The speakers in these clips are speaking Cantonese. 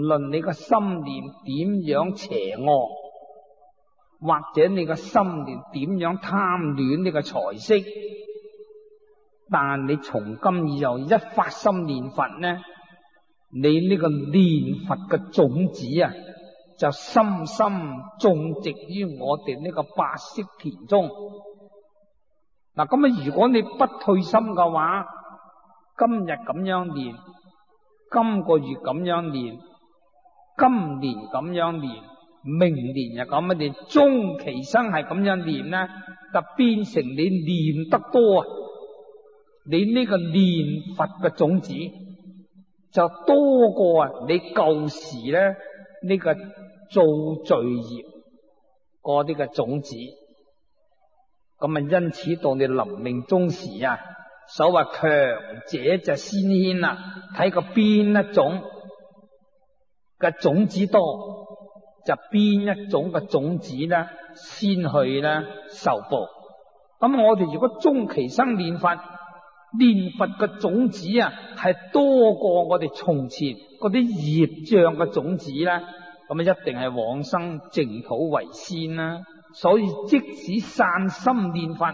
論你個心念點樣邪惡，或者你個心念點樣貪戀呢個財色，但你從今以後一發心念佛呢，你呢個念佛嘅種子啊，就深深種植於我哋呢個白色田中。嗱，咁啊，如果你不退心嘅話，今日咁樣念，今個月咁樣念，今年咁樣念，明年又咁樣念，終其生係咁樣念呢，就變成你念得多啊，你呢個念佛嘅種子就多過啊你舊時咧呢個造罪業嗰啲嘅種子。咁啊，因此到你臨命終時啊，所謂強者就先牽啦，睇個邊一種嘅種子多，就邊一種嘅種子咧先去咧受報。咁我哋如果終其生念佛嘅種子啊，係多過我哋從前嗰啲業障嘅種子咧，咁啊一定係往生淨土為先啦。所以即使散心念佛，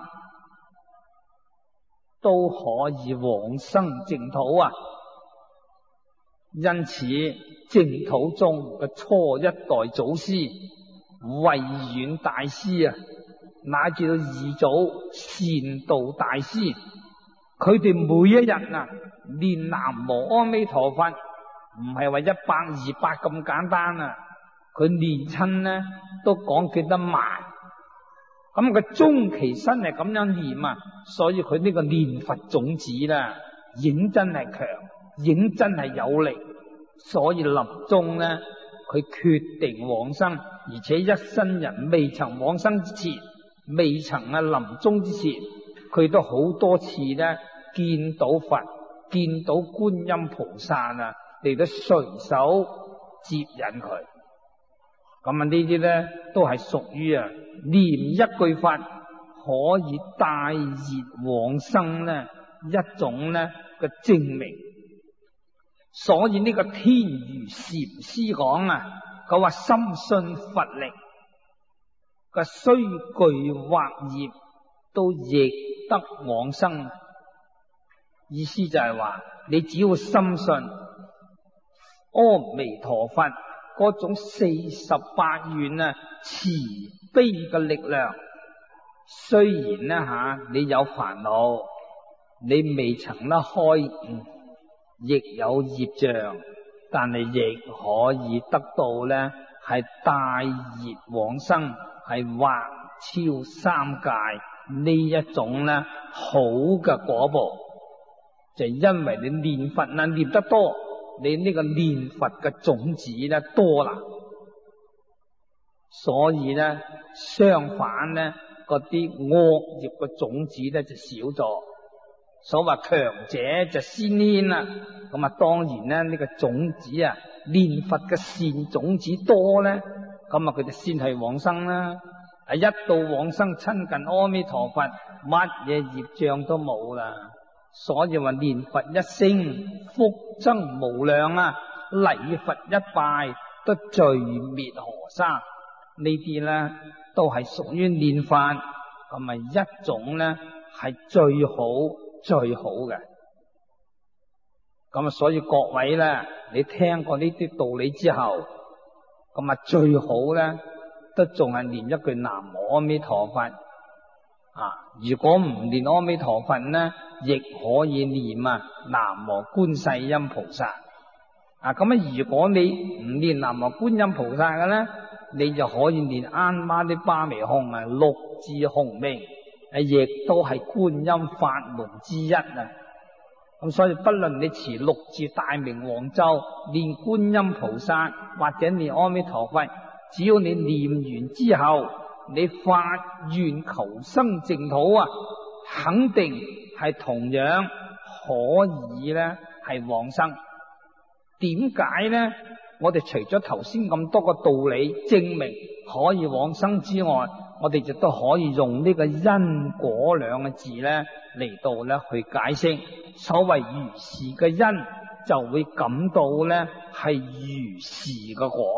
都可以往生淨土啊。因此淨土中嘅初一代祖師慧遠大師啊，乃至到二祖善導大師，佢哋每一日啊念南無阿彌陀佛，唔係話100、200咁簡單啊，佢念親呢都講幾得慢。咁佢終其身係咁樣念啊，所以佢呢個念佛種子啦，認真係強，認真係有力。所以臨終呢，佢決定往生，而且一生人未曾往生之前，未曾臨終之前，佢都好多次呢見到佛，見到觀音菩薩啊，嚟到隨手接引佢。咁啊，呢啲咧都係屬於啊念一句佛可以帶熱往生咧一種咧嘅證明。所以呢個天瑜禪師講啊，佢話深信佛力，佢雖具惑業都亦得往生。意思就係話，你只要深信阿彌陀佛嗰種48願啊慈悲嘅力量，雖然呢你有煩惱，你未曾得開悟，亦有業障，但係亦可以得到呢係大熱往生，係橫超三界呢一種呢好嘅果報。就因為你念佛啊念得多，你呢個念佛嘅種子咧多啦，所以咧相反咧嗰啲惡業嘅種子咧就少咗。所謂強者就先牽啦，咁啊當然咧呢個種子啊念佛嘅善種子多咧，咁啊佢就先係往生啦。一到往生親近阿彌陀佛，乜嘢業障都冇啦。所以話念佛一聲福增無量啊，禮佛一拜都罪滅河沙。呢啲咧都係屬於念佛，咁咪一種咧係最好嘅。咁啊，所以各位咧，你聽過呢啲道理之後，咁啊最好咧都仲係念一句南無阿彌陀佛。如果唔念阿彌陀佛呢，亦可以念啊南無觀世音菩薩。咁如果你唔念南無觀音菩薩嘅呢，你就可以念安媽啲巴彌控啊，六字洪名，亦都係觀音法門之一啊。咁所以不論你持六字大明王咒，念觀音菩薩或者念阿彌陀佛，只要你念完之後，你發願求生淨土啊，肯定係同樣可以咧係往生。點解呢？我哋除咗頭先咁多個道理證明可以往生之外，我哋亦都可以用呢個因果兩個字咧嚟到咧去解釋。所謂如是嘅因， 就會感到咧係如是嘅果。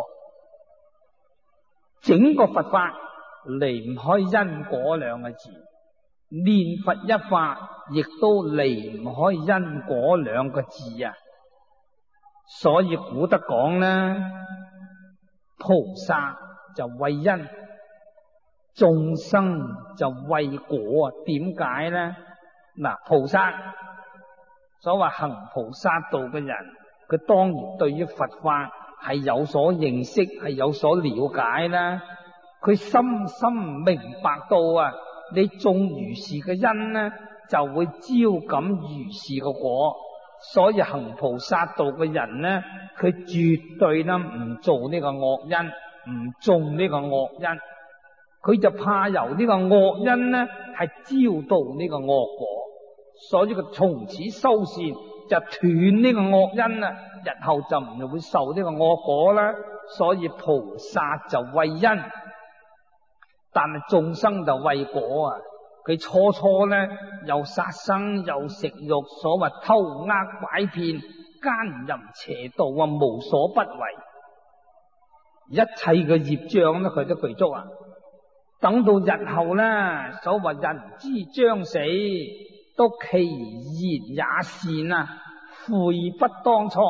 整個佛法離唔開因果兩個字，念佛一法亦都離唔開因果兩個字啊！所以古德講咧，菩薩就為因，眾生就為果啊！點解咧？嗱，菩薩所謂行菩薩道嘅人，佢當然對於佛法係有所認識，係有所了解啦。佢深深明白到啊，你種如是嘅因呢，就會招感如是嘅果。所以行菩薩道嘅人呢，佢絕對呢唔做呢個惡因，唔種呢個惡因。佢就怕由呢個惡因呢係招到呢個惡果，所以佢從此修善就斷呢個惡因啦，日後就唔會受呢個惡果啦。所以菩薩就為因，但係眾生就為果啊！佢初初咧又殺生又食肉，所謂偷呃拐騙、奸淫邪道啊，無所不為，一切嘅業障咧佢都具足啊！等到日後咧，所謂人之將死，都其言也善啊，悔不當初，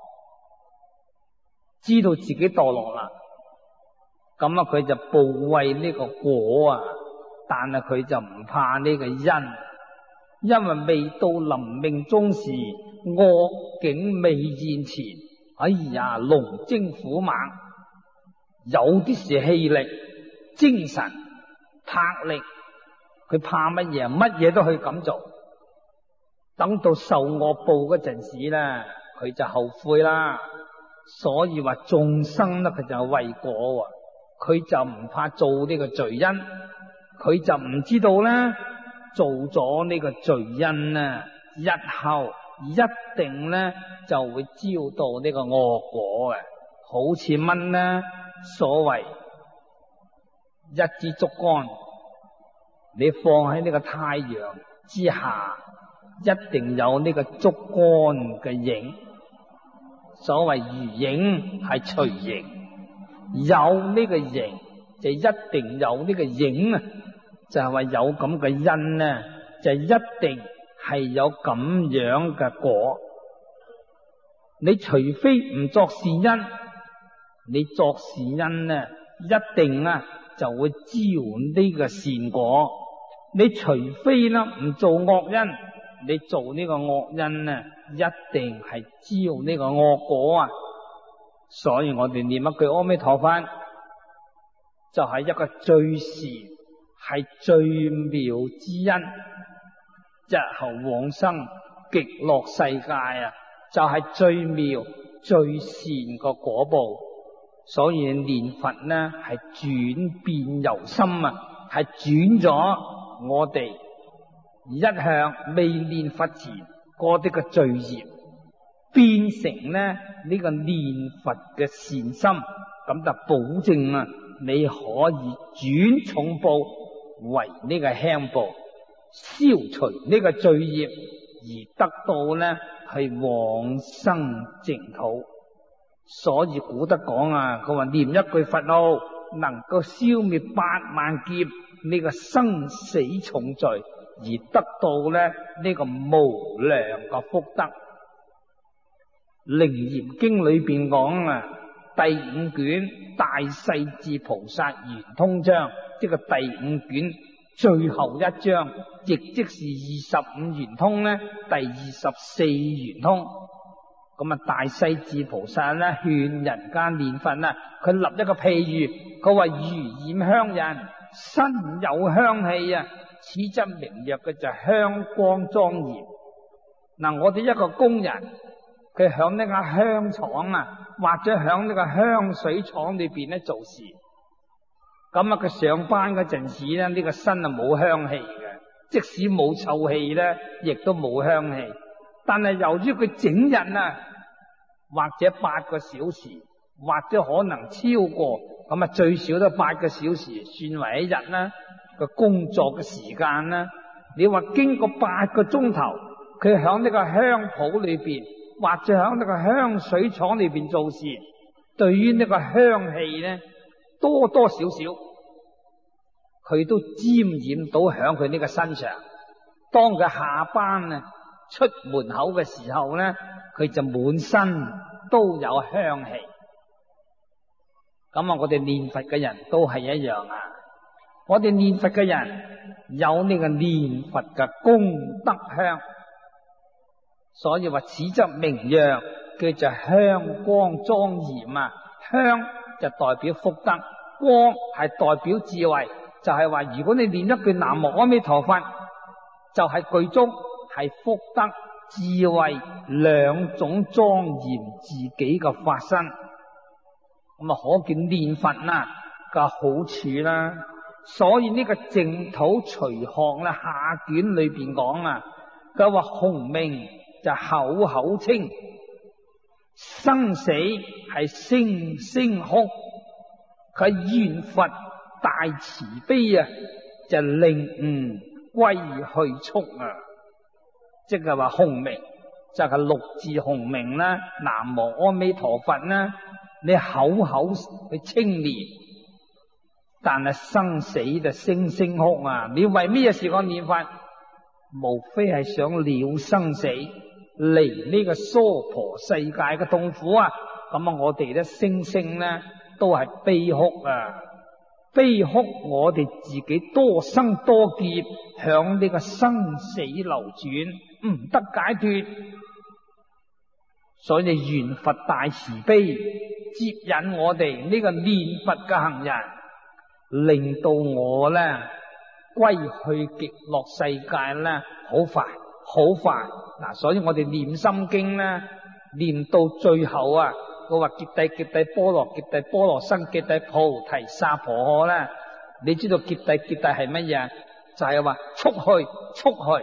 知道自己墮落啦，咁啊佢就報畏呢個果啊，但係佢就唔怕呢個因，因為未到臨命終時，惡境未現前，哎呀龍精虎猛，有啲是氣力、精神、魄力，佢怕乜嘢？乜嘢都可以咁做。等到受惡報嗰陣時咧，佢就後悔啦。所以話眾生咧，佢就係為果啊，佢就唔怕做呢個罪因，佢就唔知道咧做咗呢個罪因咧，日後一定咧就會招到呢個惡果嘅。好似蚊咧，所謂一支竹竿，你放喺呢個太陽之下，一定有呢個竹竿嘅影。所謂如影係隨形，有呢個形就一定有呢個影啊！就係話有咁嘅因呢，就一定係有咁樣嘅果。你除非唔作善因，你作善因呢，一定啊就會招呢個善果。你除非呢唔做惡因，你做呢個惡因呢，一定係招呢個惡果啊！所以我哋念一句阿彌陀佛，就係一個最善，係最妙之因。日後往生極樂世界啊，就係最妙最善個果報。所以念佛呢係轉變由心啊，係轉咗我哋一向未念佛前嗰啲嘅罪業，變成呢個念佛嘅善心，咁就保證啊你可以轉重報為呢個輕報，消除呢個罪業，而得到呢係往生淨土。所以古德講啊，佢話念一句佛號能夠消滅8萬劫呢個生死重罪，而得到呢個無量嘅福德。楞嚴經裏邊講啊，第5卷大勢至菩薩圓通章，即係第5卷最後一章，亦即是25圓通呢，第24圓通。咁啊，大勢至菩薩咧勸人間念佛啊，佢立一個譬喻，佢話如染香人，身有香氣啊，此則名曰嘅就香光莊嚴。嗱，我哋一個工人，佢響呢個香廠啊，或者響呢個香水廠裏邊咧做事，咁啊佢上班嗰陣時咧，呢個身啊冇香氣嘅，即使冇臭氣咧，亦都冇香氣。但係由於佢整日啊，或者8個小時，或者可能超過，咁啊最少都8個小時算為一日啦。個工作嘅時間啦，你話經過8個鐘頭，佢響呢個香鋪裏邊或者喺呢個香水廠裏邊做事，對於呢個香氣呢，多多少少佢都沾染到響佢呢個身上。當佢下班呢，出門口嘅時候呢，佢就滿身都有香氣。咁啊，我哋念佛嘅人都係一樣啊！我哋念佛嘅人有呢個念佛嘅功德香，所以話此則名揚，叫做香光莊嚴啊！香就代表福德，光係代表智慧。就係話，如果你念一句南無阿彌陀佛，就係句中係福德智慧兩種莊嚴自己嘅發生。咁啊，可見念佛啦嘅好處啦。所以呢個淨土隨學啦下卷裏邊講啊，佢話洪名就口口稱，生死係聲聲哭。佢願佛大慈悲啊，就令吾歸去速啊！即係話洪名就係六字洪名啦，南無阿彌陀佛啦，你口口去稱念，但係生死就聲聲哭啊！你為咩事講念佛？無非係想了生死，離呢個娑婆世界嘅痛苦啊！咁啊，我哋咧聲聲咧都係悲哭啊！悲哭我哋自己多生多劫，響呢個生死流轉，唔得解脫。所以願佛大慈悲接引我哋呢個念佛嘅行人，令到我咧歸去極樂世界咧好快好快。嗱，所以我哋念心經咧，念到最後啊，佢話揭諦揭諦波羅揭諦波羅僧揭諦菩提薩婆訶咧，你知道揭諦揭諦係乜嘢？就係話速去速去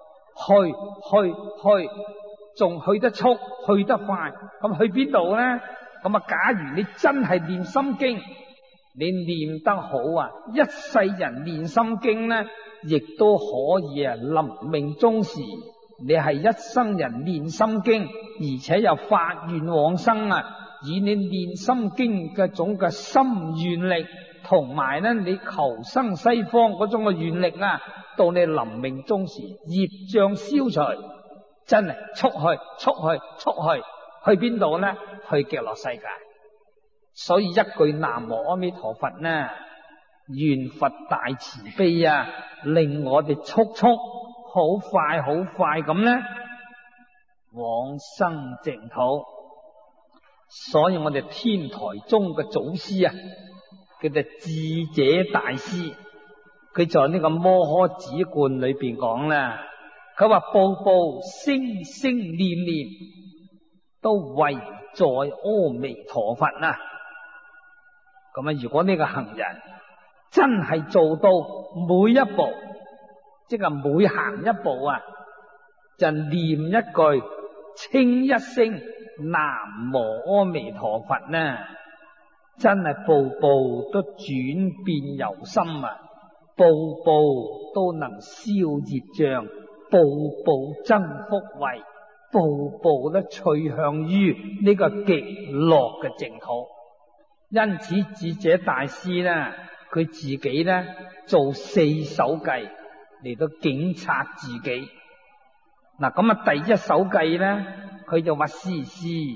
去，仲去得速去得快。咁去邊度咧？咁啊，假如你真係念心經，你念得好啊，一世人念心經咧，亦都可以啊，臨命終時你係一生人念心經，而且又發願往生啊！以你念心經嘅種嘅心願力，同埋咧你求生西方嗰種嘅願力啊，到你臨命終時業障消除，真係速去邊度咧？去極樂世界。所以一句南無阿彌陀佛呢，願佛大慈悲啊，令我哋速好快咁咧往生淨土。所以我哋天台宗嘅祖師啊，叫做智者大師，佢在呢個摩訶止觀裏邊講啦，佢話步步聲聲念念都唯在阿彌陀佛啊。咁啊，如果呢個行人真係做到每一步，即係每行一步啊，就念一句稱一聲南無阿彌陀佛呢，真係步步都轉變由心啊，步步都能消業障，步步增福慧，步步都趨向於呢個極樂嘅淨土。因此智者大師呢，佢自己呢做4首偈嚟到警察自己。嗱，咁啊，第一首偈呢，佢就話時時近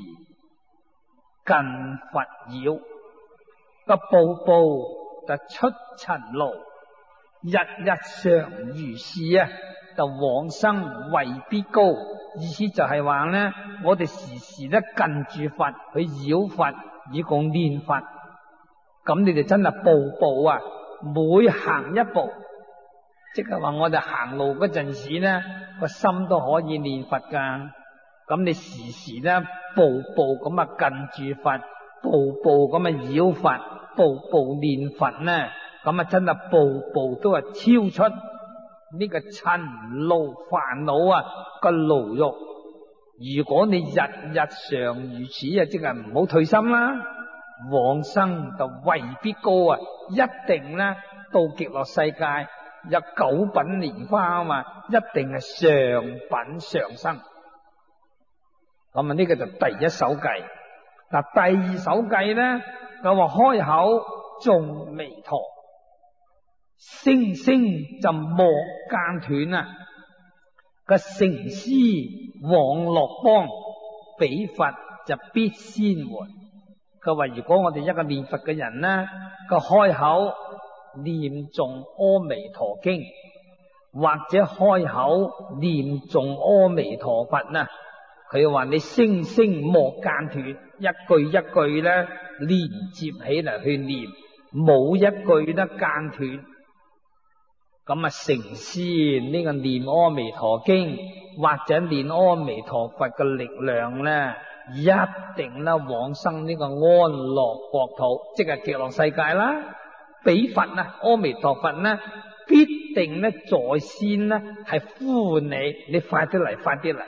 佛繞，個步步就出塵勞，日日常如是啊，就往生位必高。意思就係話呢，我哋時時咧近住佛去繞佛，以共念佛，咁你哋真係步步啊，每行一步，即係話我哋行路嗰陣時呢，個心都可以念佛噶。咁你時時咧步步咁啊近住佛，步步咁啊繞佛，步步念佛呢，咁啊真係步步都係超出呢個塵勞煩惱啊個牢獄。如果你日日常如此啊，即係唔好退心啦，往生就位必高啊，一定咧到極樂世界有9品蓮花啊嘛，一定係上品上生。 咁啊呢個就第一首計。嗱，第二首計咧，佢話開口頌彌陀，聲聲就莫間斷啊！個成師往樂邦，彼佛就必先回。佢話如果我哋一個念佛嘅人呢，個開口念誦阿彌陀經，或者開口念誦阿彌陀佛呢，佢話你聲聲莫間斷，一句一句咧連接起嚟去念，冇一句得間斷。咁啊，成師呢個念阿彌陀經或者念阿彌陀佛嘅力量咧，一定咧往生呢個安樂國土，即係極樂世界啦。彼佛啊，阿彌陀佛呢，必定咧在先呢係呼喚你快啲嚟，快啲嚟。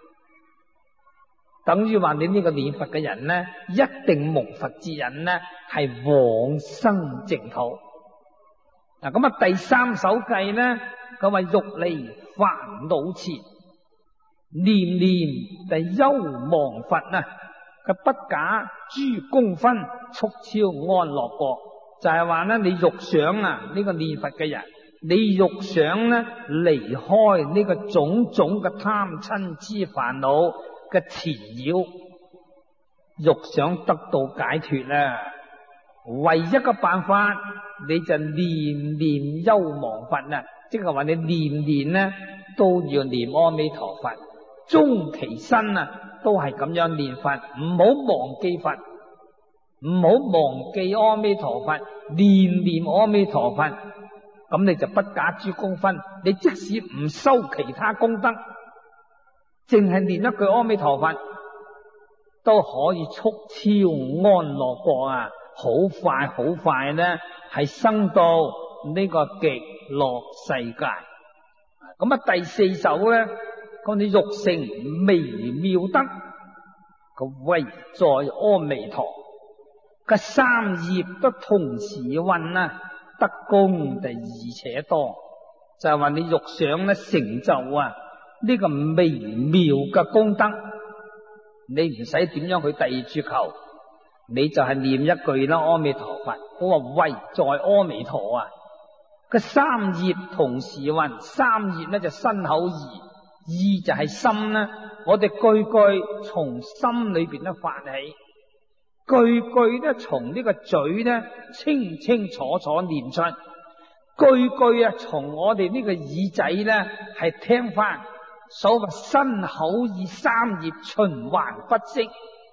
等於話你呢個念佛嘅人呢，一定蒙佛之引呢係往生淨土。嗱，咁啊第三首計呢，佢話欲離煩惱纏，念念就憂忘佛啊！佢不假諸功分，速超安樂國。就係話呢，你欲想啊呢個念佛嘅人，你欲想呢離開呢個種種嘅貪嗔癡煩惱嘅纏繞，欲想得到解脫啦，唯一嘅辦法，你就念念憂忘佛啊！即係話你念念呢都要念阿彌陀佛，終其身啊都係咁樣念佛，唔好忘記佛，唔好忘記阿彌陀佛，念念阿彌陀佛，咁你就不假諸功分。你即使唔修其他功德，淨係念一句阿彌陀佛，都可以速超安樂國啊！好快好快咧，係生到呢個極樂世界。咁啊，第四首咧，講你欲成微妙德，個位在阿彌陀，個三業都同時運啊，得功就而且多。就係話你欲想咧成就啊呢個微妙嘅功德，你唔使點樣去第二處求。你就係念一句啦，阿彌陀佛。我話位在阿彌陀啊，個三業同時運。三業咧就身口意，意就係心啦。我哋句句從心裏邊咧發起，句句咧從呢個嘴咧清清楚楚念出，句句啊從我哋呢個耳仔咧係聽翻。所謂身口意三業循環不息。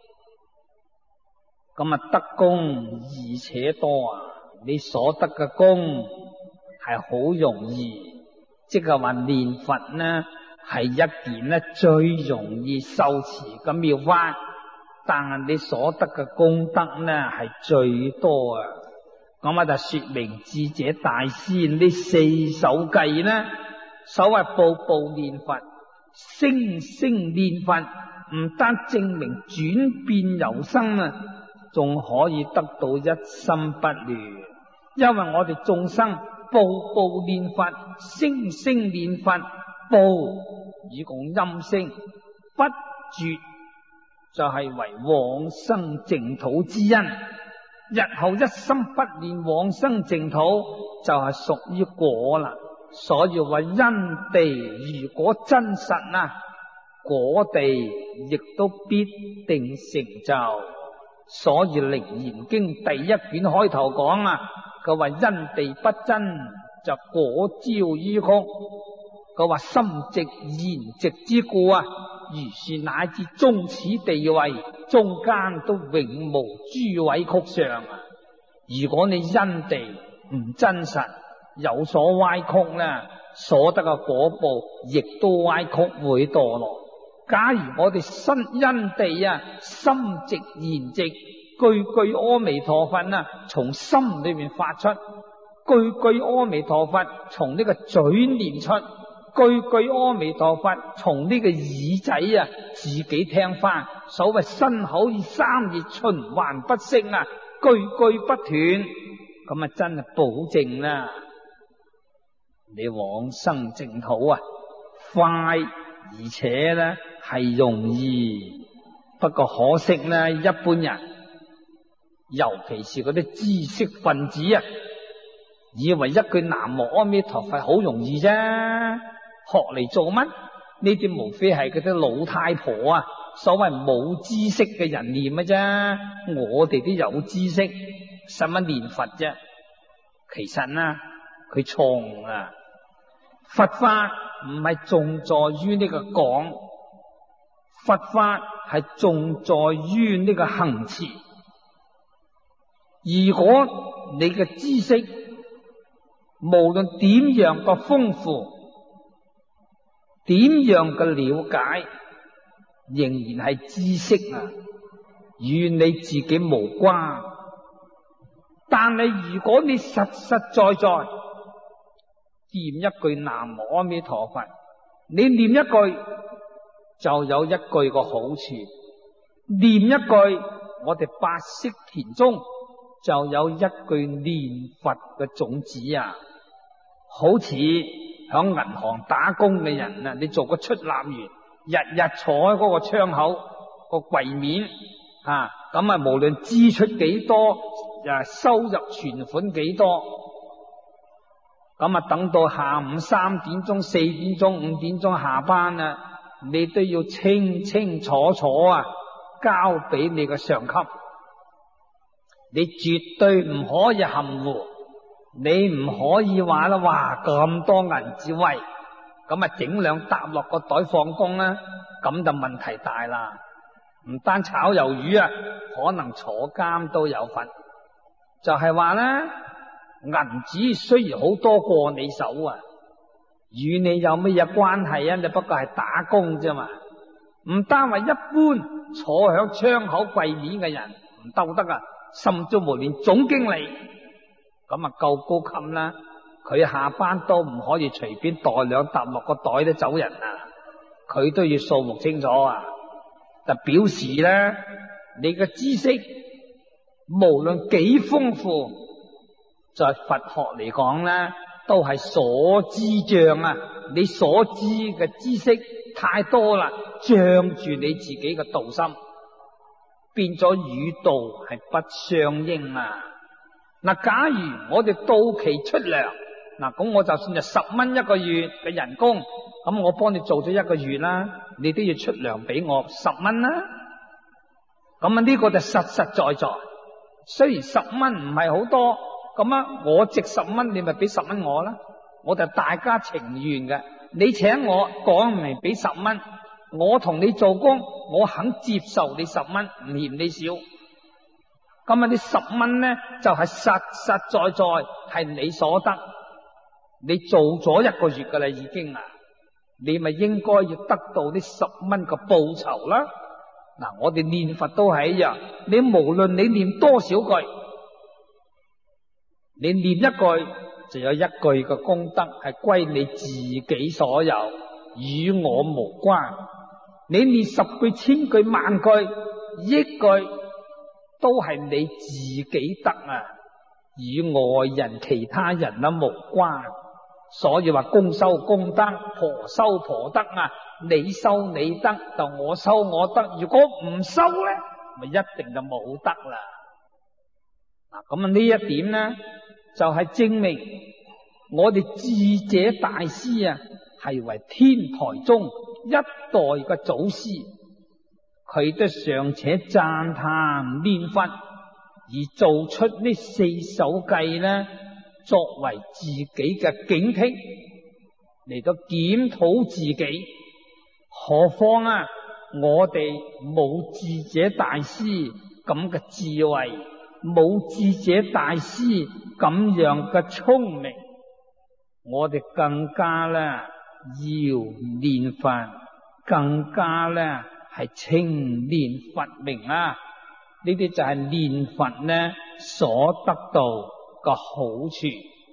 咁啊，得功而且多啊！你所得嘅功係好容易，即係話念佛呢係一件呢最容易受持嘅妙法，但係你所得嘅功德呢係最多啊！咁啊就說明智者大師呢四首計呢，所謂步步念佛，聲聲念佛，唔單證明轉變由生啊，仲可以得到一心不亂。因為我哋眾生步步念佛，聲聲念佛，步以共音聲，不絕就係為往生淨土之因。日後一心不念往生淨土，就係屬於果啦。所以話因地如果真實啊，果地亦都必定成就。所以《楞嚴經》第一卷開頭講啊，佢話因地不真就果招於空。佢話心直言直之故啊，如是乃至終此地位，中間都永無諸位曲上啊。如果你因地唔真實，有所歪曲呢，所得嘅果報亦都歪曲，會墮落。假如我哋因地啊心直言直，句句阿彌陀佛啊從心裏面發出，句句阿彌陀佛從呢個嘴念出，句句阿彌陀佛從呢個耳仔啊自己聽翻。所謂身口意三業循環不息啊，句句不斷，咁啊真係保證啦，你往生淨土啊快，而且咧係容易。 不過可惜呢，一般人尤其是嗰啲知識分子啊，以為一句南無阿彌陀佛好容易啫，學嚟做乜？呢啲無非係嗰啲老太婆啊，所謂冇知識嘅人念嘅啫。我哋都有知識，使乜念佛啫？其實呢，佢錯啊！佛法唔係重在於呢個講，佛法係重在於呢個行持。如果你嘅知識無論點樣嘅豐富，點樣嘅了解，仍然係知識啊，與你自己無關。但係如果你實實在在念一句南無阿彌陀佛，你念一句就有一句個好處，念一句我哋八識田中就有一句念佛嘅種子啊。好似響銀行打工嘅人啊，你做個出納員，日日坐喺嗰個窗口個櫃面啊，咁啊無論支出幾多，收入存款幾多，咁啊等到下午3點鐘、4點鐘、5點鐘下班啊，你都要清清楚楚啊交俾你嘅上級，你絕對唔可以含糊。你唔可以話啦，哇咁多銀紙喂，咁啊整兩沓落個袋放工啦，咁就問題大啦。唔單炒魷魚啊，可能坐監都有份。就係話咧，銀紙雖然好多過你手啊，與你有乜嘢關係啊？你不過係打工啫嘛。唔單話一般坐響窗口櫃面嘅人唔鬥得啊，甚至乎連總經理。咁啊夠高級啦，佢下班都唔可以隨便袋兩沓落個袋都走人啊，佢都要數目清楚啊。就表示咧，你嘅知識無論幾豐富，在佛學嚟講咧，都係所知障啊。你所知嘅知識太多啦，障住你自己嘅道心，變咗與道係不相應啊。嗱，假如我哋到期出糧，嗱咁我就算係10蚊一個月嘅人工，咁我幫你做咗一個月啦，你都要出糧俾我10蚊啦。咁啊呢個就實實在在，雖然10蚊唔係好多，咁啊我值10蚊，你咪俾10蚊我啦，我就大家情願嘅。你請我講明俾10蚊，我同你做工，我肯接受你10蚊，唔嫌你少。咁啊，呢10蚊咧就係實實在在係你所得，你做咗一個月噶啦已經啊，你咪應該要得到呢10蚊嘅報酬啦。嗱，我哋念佛都係一樣，你無論你念多少句，你念一句就有一句嘅功德係歸你自己所有，與我無關。你念10句、1000句、萬句、億句，都係你自己得啊，與外人其他人啊無關。所以話公修公德，婆修婆德啊，你修你德，就我修我德。如果唔修咧，咪一定就冇德啦。嗱，咁啊呢一點咧，就係證明我哋智者大師啊，係為天台宗一代嘅祖師。佢都尚且讚歎念佛，而做出呢4首偈呢，作為自己嘅警惕，嚟到檢討自己。何況啊，我哋冇智者大師咁嘅智慧，冇智者大師咁樣嘅聰明，我哋更加咧要念佛，更加咧係稱念佛名啊！呢啲就係念佛呢所得到嘅好處。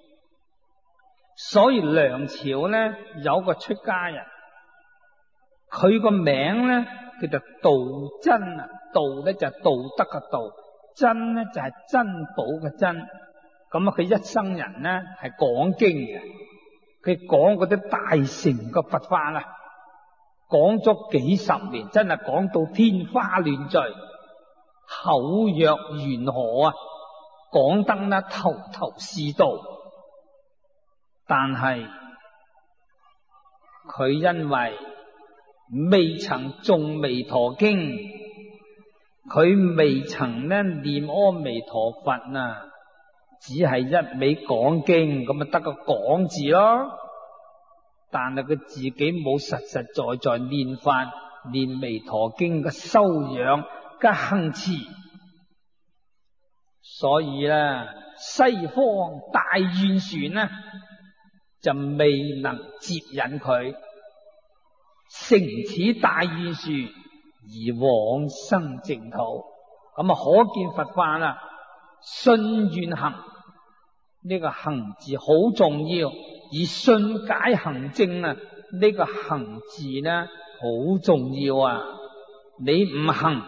所以梁朝呢有個出家人，佢個名呢叫做道真啊，道呢就係道德嘅道，真呢就係珍寶嘅珍。咁啊，佢一生人呢係講經嘅，佢講嗰啲大乘嘅佛法啦。 講咗幾十年，真係講到天花亂墜，口若懸河啊，講得呢頭頭是道。但係佢因為未曾誦彌陀經，佢未曾呢念阿彌陀佛啊，只係一味講經，咁咪得個講字咯。但係佢自己冇實實在在念法、念彌陀經嘅修養嘅行持，所以呢西方大願船呢就未能接引佢乘此大願船而往生淨土。咁啊，可見佛法啊，信願行呢個行字好重要，而信解行證啊呢個行字呢好重要啊！你唔行，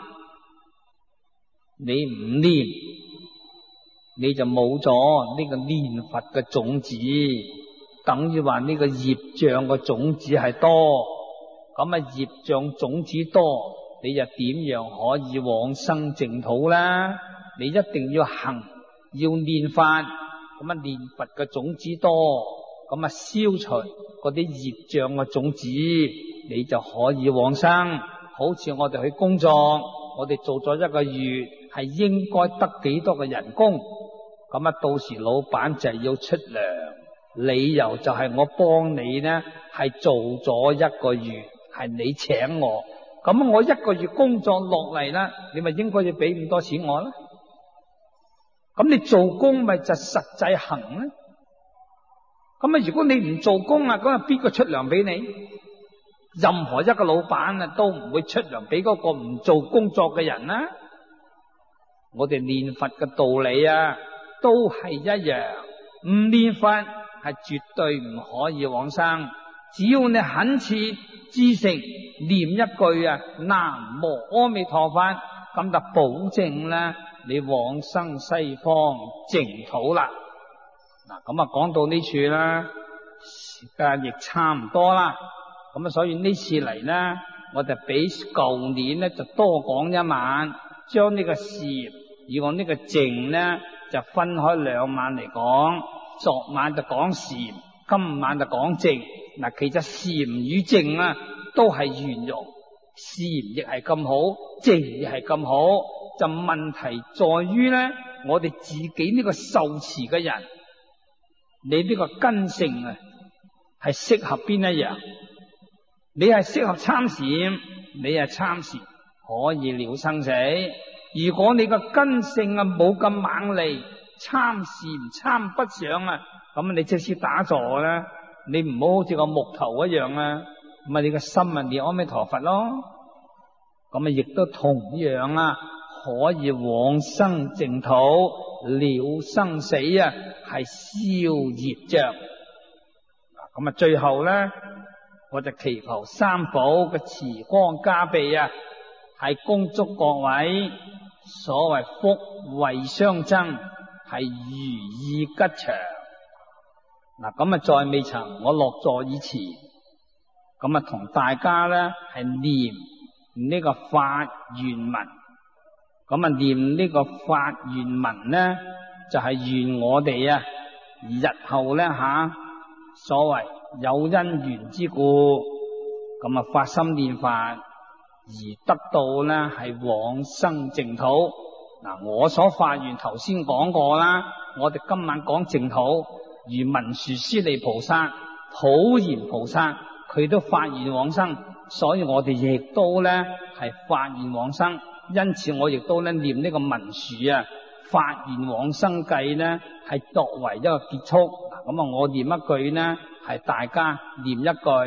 你唔念，你就冇咗呢個念佛嘅種子，等於話呢個業障嘅種子係多。咁啊，業障種子多，你就點樣可以往生淨土啦？你一定要行，要念法，咁啊念佛嘅種子多，咁啊消除嗰啲業障嘅種子，你就可以往生。好似我哋去工作，我哋做咗1個月，係應該得幾多嘅人工？咁啊到時老闆就要出糧，理由就係我幫你呢係做咗1個月，係你請我，咁我1個月工作落嚟啦，你咪應該要俾咁多錢我啦。咁你做工咪就實際行咧？咁啊，如果你唔做工啊，咁啊邊個出糧俾你？任何一個老闆啊，都唔會出糧俾嗰個唔做工作嘅人啦。我哋念佛嘅道理啊，都係一樣，唔念佛係絕對唔可以往生。只要你懇切知誠念一句啊，南無阿彌陀佛，咁就保證啦，你往生西方淨土啦。嗱，咁啊講到呢處啦，時間亦差唔多啦。咁啊，所以呢次嚟呢，我就比舊年呢就多講1晚，將呢個禪以往呢個淨呢就分開2晚嚟講。昨晚就講禪，今晚就講淨。嗱，其實禪與淨啊都係圓融，禪亦係咁好，淨亦係咁好。就問題在於呢，我哋自己呢個受持嘅人，你呢個根性啊係適合邊一樣？你係適合參禪，你係參禪可以了生死。如果你個根性啊冇咁猛利，參禪參不上啊，咁你即使打坐啦，你唔好好似個木頭一樣啊，咁啊你個心啊念阿彌陀佛咯。咁啊亦都同樣啊可以往生淨土，了生死啊，係消業障。咁啊最後咧，我就祈求三寶嘅慈光加被啊，係恭祝各位所謂福慧相增，係如意吉祥。嗱，咁啊在未曾我落座以前，咁啊同大家咧係念呢個發願文。咁啊念呢個發願文咧，就係願我哋啊日後咧所謂有因緣之故，咁啊發心念法而得到咧係往生淨土。嗱，我所發願頭先講過啦，我哋今晚講淨土，如文殊師利菩薩、普賢菩薩，佢都發願往生，所以我哋亦都咧係發願往生。因此我亦都咧念呢個文殊啊發願往生偈咧係作為一個結束。咁啊我念一句呢，係大家念一句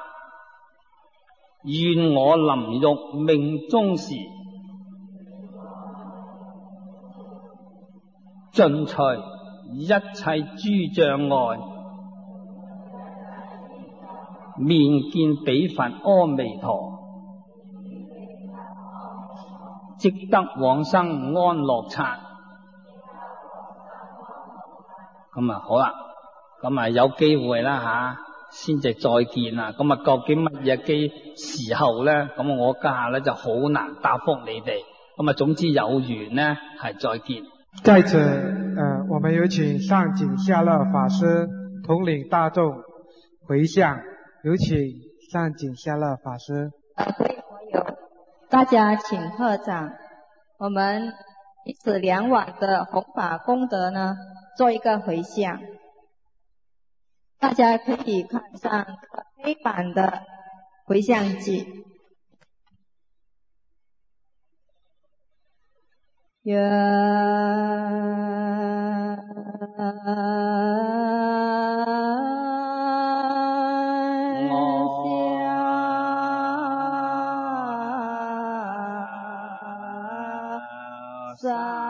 願我臨欲命終時，盡除一切諸障礙，面見彼佛阿彌陀，即得往生安樂剎。咁啊好啦，咁啊有機會啦先至再見啊。咁啊，究竟乜嘢嘅時候咧？咁我家下咧就好難答覆你哋。咁啊，總之有緣呢係再見。 在此，我們有請上井下樂法師統領大眾回向，有請上井下樂法師。 各位佛友，大家請合掌，我們以此2晚的弘法功德呢，做一個回向。大家可以看上黑板的回向記。願下